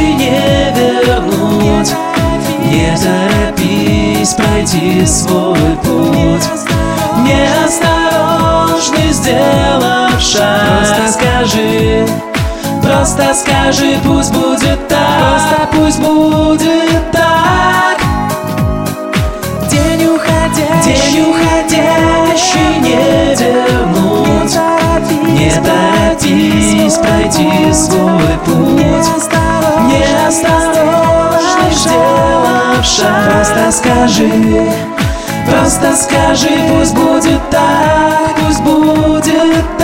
не вернуть. Не торопись пройти свой путь. Неосторожный, сделав шаг, просто скажи, пусть будет так, просто пусть будет так. День уходящий не вернуть. Не торопись пройти свой путь. Неосторожный, сделав шаг, просто скажи, пусть будет так, пусть будет